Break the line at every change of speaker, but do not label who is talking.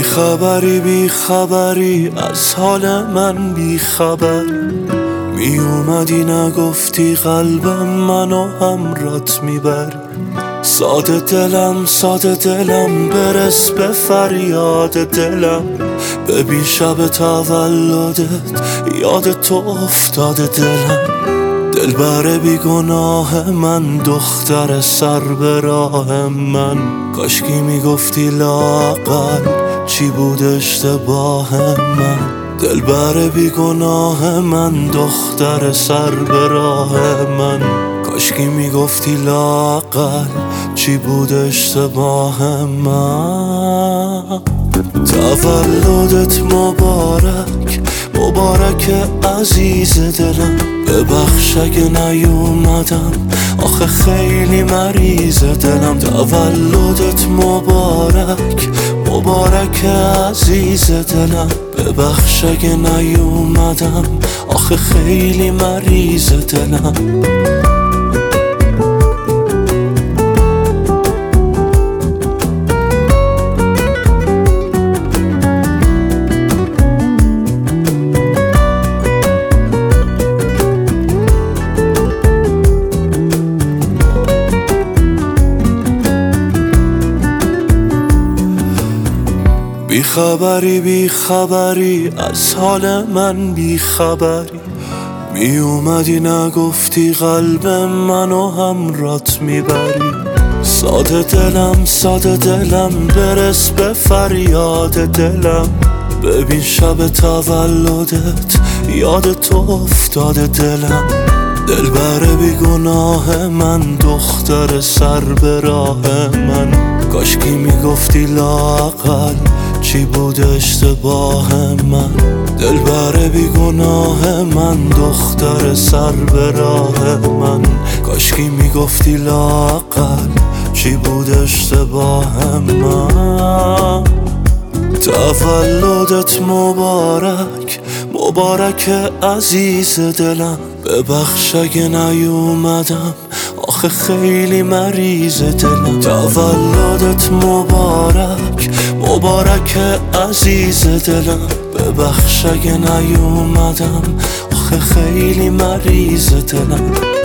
بی خبری از حال من بی خبر می اومدی نگفتی قلبم منو همرات میبر. ساده دلم برس به فریاد دلم. ببین شب تولدت یاد تو افتاده دلم. دلبر بی گناه من، دختر سر به راه من. کاشکی میگفتی لااقل چی بود اشتباه من. دلبر بی گناه من، دختر سر به راه من. کاشکی میگفتی لااقل چی بود اشتباه من. تولدت مبارک عزیز دلم. ببخش اگه نیومدم، آخه خیلی مریض دلم. تولدت مبارک عزیز دلم. ببخش اگه نیومدم، آخه خیلی مریض دلم. بی خبری از حال من بی خبری می اومدی نگفتی قلب منو همرات میبری. ساده دلم برس به فریاد دلم. ببین شب تولدت یاد تو افتاده دلم. دلبر بی گناه من، دختر سر به راه من. کاشکی میگفتی لااقل چی بود اشتباه من. دلبر بی گناه من، دختر سر به راه من. کاشکی میگفتی لااقل چی بود اشتباه من. تولدت مبارک عزیز دلم. ببخش اگه نیومدم، آخه خیلی مریض دلم. تولدت مبارک عزیز دلم. ببخش اگه نیومدم، آخه خیلی مریض دلم.